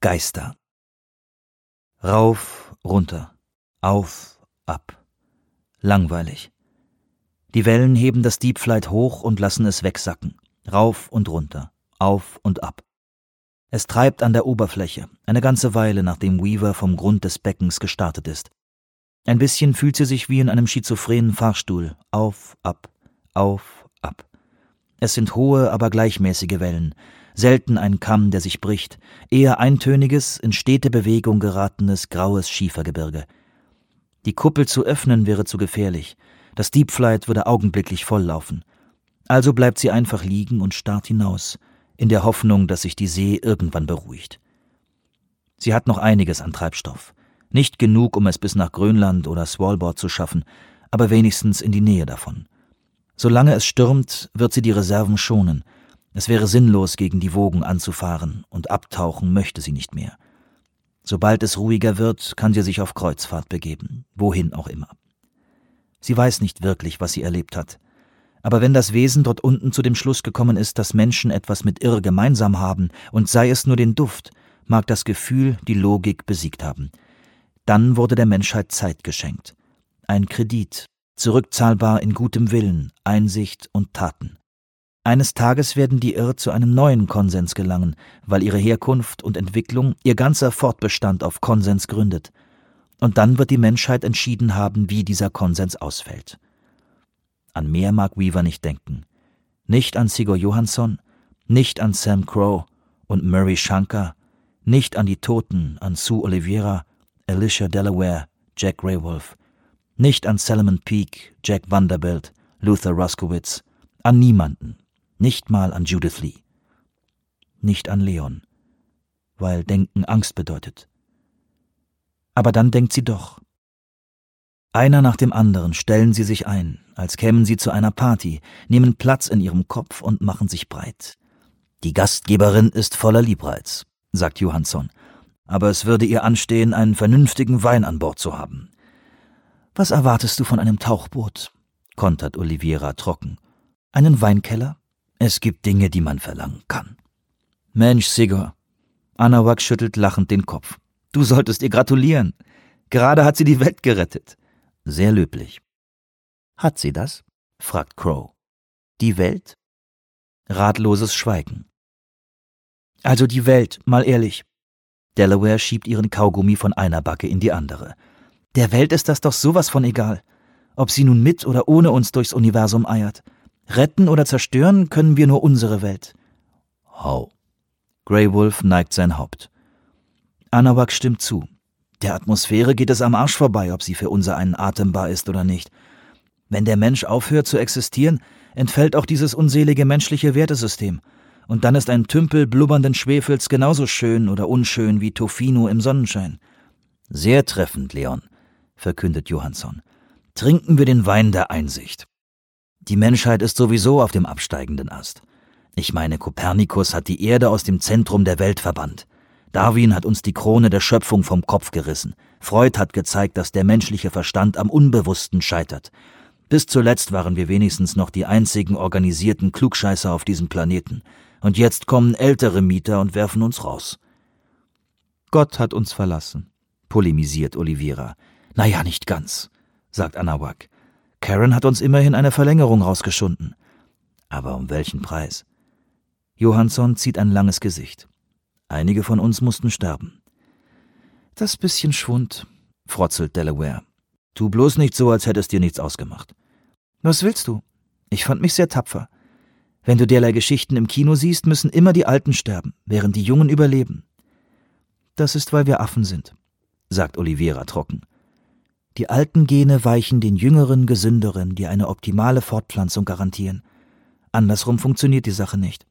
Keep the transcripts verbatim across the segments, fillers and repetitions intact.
Geister. Rauf, runter, auf, ab. Langweilig. Die Wellen heben das Deep Flight hoch und lassen es wegsacken. Rauf und runter, auf und ab. Es treibt an der Oberfläche, eine ganze Weile nachdem Weaver vom Grund des Beckens gestartet ist. Ein bisschen fühlt sie sich wie in einem schizophrenen Fahrstuhl. Auf, ab, auf, ab. Es sind hohe, aber gleichmäßige Wellen. Selten ein Kamm, der sich bricht. Eher eintöniges, in stete Bewegung geratenes, graues Schiefergebirge. Die Kuppel zu öffnen wäre zu gefährlich. Das Deep Flight würde augenblicklich volllaufen. Also bleibt sie einfach liegen und starrt hinaus, in der Hoffnung, dass sich die See irgendwann beruhigt. Sie hat noch einiges an Treibstoff. Nicht genug, um es bis nach Grönland oder Svalbard zu schaffen, aber wenigstens in die Nähe davon. Solange es stürmt, wird sie die Reserven schonen. Es wäre sinnlos, gegen die Wogen anzufahren, und abtauchen möchte sie nicht mehr. Sobald es ruhiger wird, kann sie sich auf Kreuzfahrt begeben, wohin auch immer. Sie weiß nicht wirklich, was sie erlebt hat. Aber wenn das Wesen dort unten zu dem Schluss gekommen ist, dass Menschen etwas mit Irr gemeinsam haben, und sei es nur den Duft, mag das Gefühl die Logik besiegt haben. Dann wurde der Menschheit Zeit geschenkt. Ein Kredit, zurückzahlbar in gutem Willen, Einsicht und Taten. Eines Tages werden die Irr zu einem neuen Konsens gelangen, weil ihre Herkunft und Entwicklung, ihr ganzer Fortbestand auf Konsens gründet. Und dann wird die Menschheit entschieden haben, wie dieser Konsens ausfällt. An mehr mag Weaver nicht denken. Nicht an Sigurd Johansson, nicht an Sam Crow und Murray Shankar, nicht an die Toten, an Sue Oliveira, Alicia Delaware, Jack Greywolf, nicht an Salomon Peake, Jack Vanderbilt, Luther Roskowitz, an niemanden, nicht mal an Judith Lee. Nicht an Leon, weil Denken Angst bedeutet. Aber dann denkt sie doch. Einer nach dem anderen stellen sie sich ein, als kämen sie zu einer Party, nehmen Platz in ihrem Kopf und machen sich breit. Die Gastgeberin ist voller Liebreiz, sagt Johansson, aber es würde ihr anstehen, einen vernünftigen Wein an Bord zu haben. Was erwartest du von einem Tauchboot? Kontert Oliveira trocken. Einen Weinkeller? Es gibt Dinge, die man verlangen kann. Mensch, Sigurd. Anahuac schüttelt lachend den Kopf. Du solltest ihr gratulieren. Gerade hat sie die Welt gerettet. Sehr löblich. Hat sie das? Fragt Crow. Die Welt? Ratloses Schweigen. Also die Welt, mal ehrlich. Delaware schiebt ihren Kaugummi von einer Backe in die andere. Der Welt ist das doch sowas von egal. Ob sie nun mit oder ohne uns durchs Universum eiert. Retten oder zerstören können wir nur unsere Welt. Hau. Greywolf neigt sein Haupt. Anahuac stimmt zu. Der Atmosphäre geht es am Arsch vorbei, ob sie für unser einen atembar ist oder nicht. Wenn der Mensch aufhört zu existieren, entfällt auch dieses unselige menschliche Wertesystem. Und dann ist ein Tümpel blubbernden Schwefels genauso schön oder unschön wie Tofino im Sonnenschein. Sehr treffend, Leon, verkündet Johansson. Trinken wir den Wein der Einsicht. Die Menschheit ist sowieso auf dem absteigenden Ast. Ich meine, Kopernikus hat die Erde aus dem Zentrum der Welt verbannt. Darwin hat uns die Krone der Schöpfung vom Kopf gerissen. Freud hat gezeigt, dass der menschliche Verstand am Unbewussten scheitert. Bis zuletzt waren wir wenigstens noch die einzigen organisierten Klugscheißer auf diesem Planeten. Und jetzt kommen ältere Mieter und werfen uns raus. Gott hat uns verlassen, polemisiert Oliveira. Naja, nicht ganz, sagt Anahuac. Karen hat uns immerhin eine Verlängerung rausgeschunden. Aber um welchen Preis? Johansson zieht ein langes Gesicht. Einige von uns mussten sterben. Das bisschen Schwund, frotzelt Delaware. Tu bloß nicht so, als hättest dir nichts ausgemacht. Was willst du? Ich fand mich sehr tapfer. Wenn du derlei Geschichten im Kino siehst, müssen immer die Alten sterben, während die Jungen überleben. Das ist, weil wir Affen sind, sagt Oliveira trocken. Die alten Gene weichen den jüngeren, gesünderen, die eine optimale Fortpflanzung garantieren. Andersrum funktioniert die Sache nicht.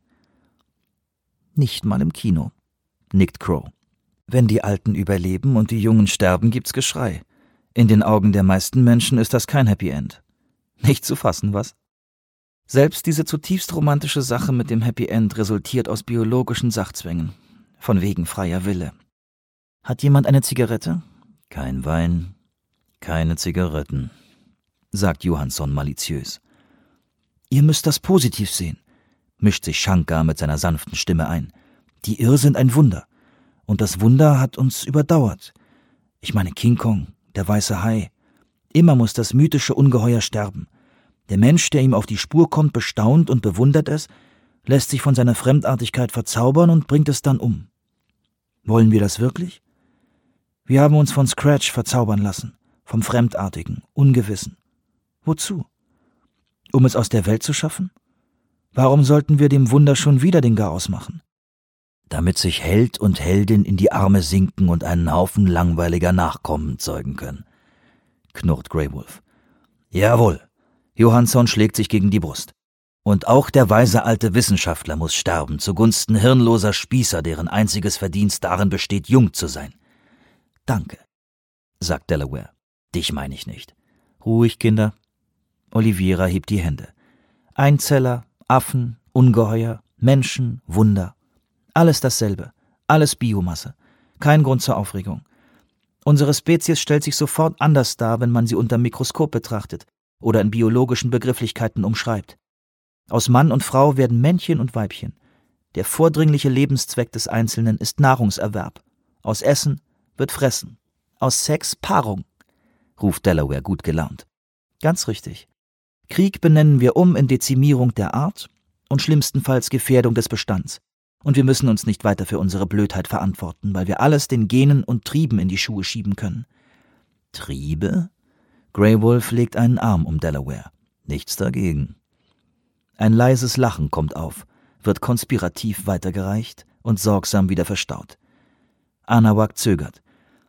Nicht mal im Kino, nickt Crow. Wenn die Alten überleben und die Jungen sterben, gibt's Geschrei. In den Augen der meisten Menschen ist das kein Happy End. Nicht zu fassen, was? Selbst diese zutiefst romantische Sache mit dem Happy End resultiert aus biologischen Sachzwängen. Von wegen freier Wille. Hat jemand eine Zigarette? Kein Wein, keine Zigaretten, sagt Johansson maliziös. Ihr müsst das positiv sehen, mischt sich Shankar mit seiner sanften Stimme ein. Die Irr sind ein Wunder. Und das Wunder hat uns überdauert. Ich meine King Kong, der weiße Hai. Immer muss das mythische Ungeheuer sterben. Der Mensch, der ihm auf die Spur kommt, bestaunt und bewundert es, lässt sich von seiner Fremdartigkeit verzaubern und bringt es dann um. Wollen wir das wirklich? Wir haben uns von Scratch verzaubern lassen, vom Fremdartigen, Ungewissen. Wozu? Um es aus der Welt zu schaffen? Warum sollten wir dem Wunder schon wieder den Garaus machen? Damit sich Held und Heldin in die Arme sinken und einen Haufen langweiliger Nachkommen zeugen können, knurrt Grey Wolf. Jawohl, Johansson schlägt sich gegen die Brust. Und auch der weise alte Wissenschaftler muss sterben, zugunsten hirnloser Spießer, deren einziges Verdienst darin besteht, jung zu sein. Danke, sagt Delaware. Dich meine ich nicht. Ruhig, Kinder. Oliveira hebt die Hände. Einzeller, Affen, Ungeheuer, Menschen, Wunder. Alles dasselbe, alles Biomasse. Kein Grund zur Aufregung. Unsere Spezies stellt sich sofort anders dar, wenn man sie unter dem Mikroskop betrachtet oder in biologischen Begrifflichkeiten umschreibt. Aus Mann und Frau werden Männchen und Weibchen. Der vordringliche Lebenszweck des Einzelnen ist Nahrungserwerb. Aus Essen wird Fressen. Aus Sex Paarung, ruft Delaware gut gelaunt. Ganz richtig. Krieg benennen wir um in Dezimierung der Art und schlimmstenfalls Gefährdung des Bestands. Und wir müssen uns nicht weiter für unsere Blödheit verantworten, weil wir alles den Genen und Trieben in die Schuhe schieben können. Triebe? Grey Wolf legt einen Arm um Delaware. Nichts dagegen. Ein leises Lachen kommt auf, wird konspirativ weitergereicht und sorgsam wieder verstaut. Anawak zögert.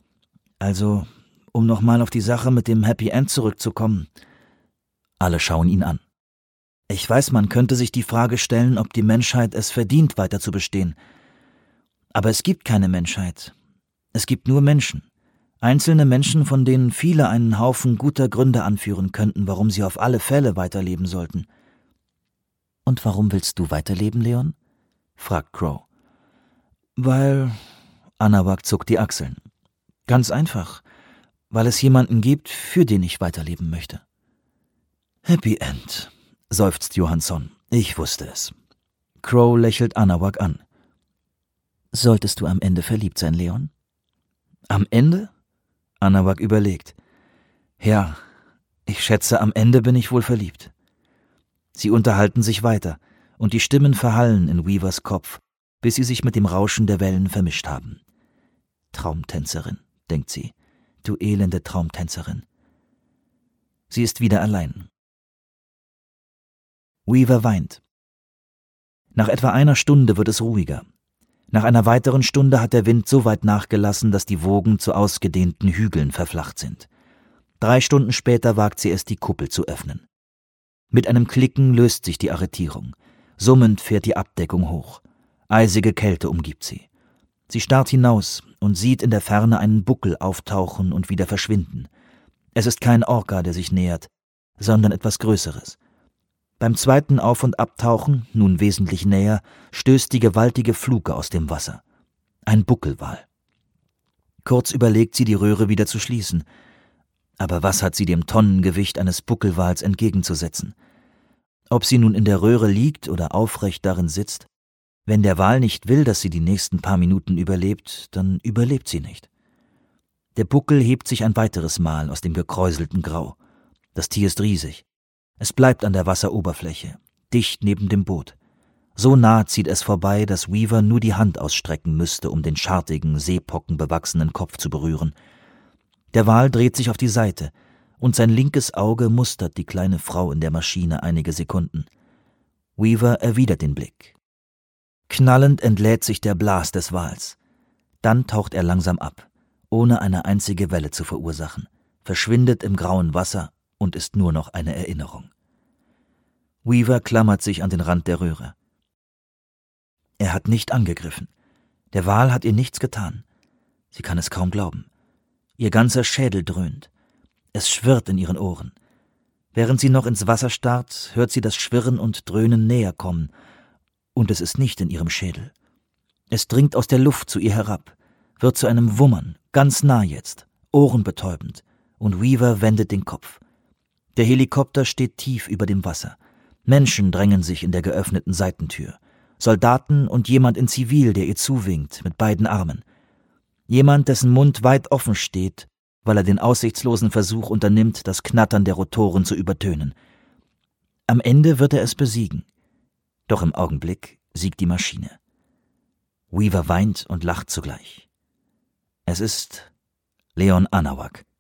Also, um nochmal auf die Sache mit dem Happy End zurückzukommen. Alle schauen ihn an. Ich weiß, man könnte sich die Frage stellen, ob die Menschheit es verdient, weiter zu bestehen. Aber es gibt keine Menschheit. Es gibt nur Menschen. Einzelne Menschen, von denen viele einen Haufen guter Gründe anführen könnten, warum sie auf alle Fälle weiterleben sollten. Und warum willst du weiterleben, Leon? Fragt Crow. Weil... Anawak zuckt die Achseln. Ganz einfach. Weil es jemanden gibt, für den ich weiterleben möchte. Happy End, seufzt Johansson. Ich wusste es. Crow lächelt Anawak an. Solltest du am Ende verliebt sein, Leon? Am Ende? Anawak überlegt. Ja, ich schätze, am Ende bin ich wohl verliebt. Sie unterhalten sich weiter, und die Stimmen verhallen in Weavers Kopf, bis sie sich mit dem Rauschen der Wellen vermischt haben. Traumtänzerin, denkt sie, du elende Traumtänzerin. Sie ist wieder allein. Weaver weint. Nach etwa einer Stunde wird es ruhiger. Nach einer weiteren Stunde hat der Wind so weit nachgelassen, dass die Wogen zu ausgedehnten Hügeln verflacht sind. Drei Stunden später wagt sie es, die Kuppel zu öffnen. Mit einem Klicken löst sich die Arretierung. Summend fährt die Abdeckung hoch. Eisige Kälte umgibt sie. Sie starrt hinaus und sieht in der Ferne einen Buckel auftauchen und wieder verschwinden. Es ist kein Orca, der sich nähert, sondern etwas Größeres. Beim zweiten Auf- und Abtauchen, nun wesentlich näher, stößt die gewaltige Fluke aus dem Wasser. Ein Buckelwal. Kurz überlegt sie, die Röhre wieder zu schließen. Aber was hat sie dem Tonnengewicht eines Buckelwals entgegenzusetzen? Ob sie nun in der Röhre liegt oder aufrecht darin sitzt, wenn der Wal nicht will, dass sie die nächsten paar Minuten überlebt, dann überlebt sie nicht. Der Buckel hebt sich ein weiteres Mal aus dem gekräuselten Grau. Das Tier ist riesig. Es bleibt an der Wasseroberfläche, dicht neben dem Boot. So nah zieht es vorbei, dass Weaver nur die Hand ausstrecken müsste, um den schartigen, seepockenbewachsenen Kopf zu berühren. Der Wal dreht sich auf die Seite, und sein linkes Auge mustert die kleine Frau in der Maschine einige Sekunden. Weaver erwidert den Blick. Knallend entlädt sich der Blas des Wals. Dann taucht er langsam ab, ohne eine einzige Welle zu verursachen, verschwindet im grauen Wasser und ist nur noch eine Erinnerung. Weaver klammert sich an den Rand der Röhre. Er hat nicht angegriffen. Der Wal hat ihr nichts getan. Sie kann es kaum glauben. Ihr ganzer Schädel dröhnt. Es schwirrt in ihren Ohren. Während sie noch ins Wasser starrt, hört sie das Schwirren und Dröhnen näher kommen. Und es ist nicht in ihrem Schädel. Es dringt aus der Luft zu ihr herab, wird zu einem Wummern, ganz nah jetzt, ohrenbetäubend, und Weaver wendet den Kopf. Der Helikopter steht tief über dem Wasser. Menschen drängen sich in der geöffneten Seitentür. Soldaten und jemand in Zivil, der ihr zuwinkt, mit beiden Armen. Jemand, dessen Mund weit offen steht, weil er den aussichtslosen Versuch unternimmt, das Knattern der Rotoren zu übertönen. Am Ende wird er es besiegen. Doch im Augenblick siegt die Maschine. Weaver weint und lacht zugleich. Es ist Leon Anahuac.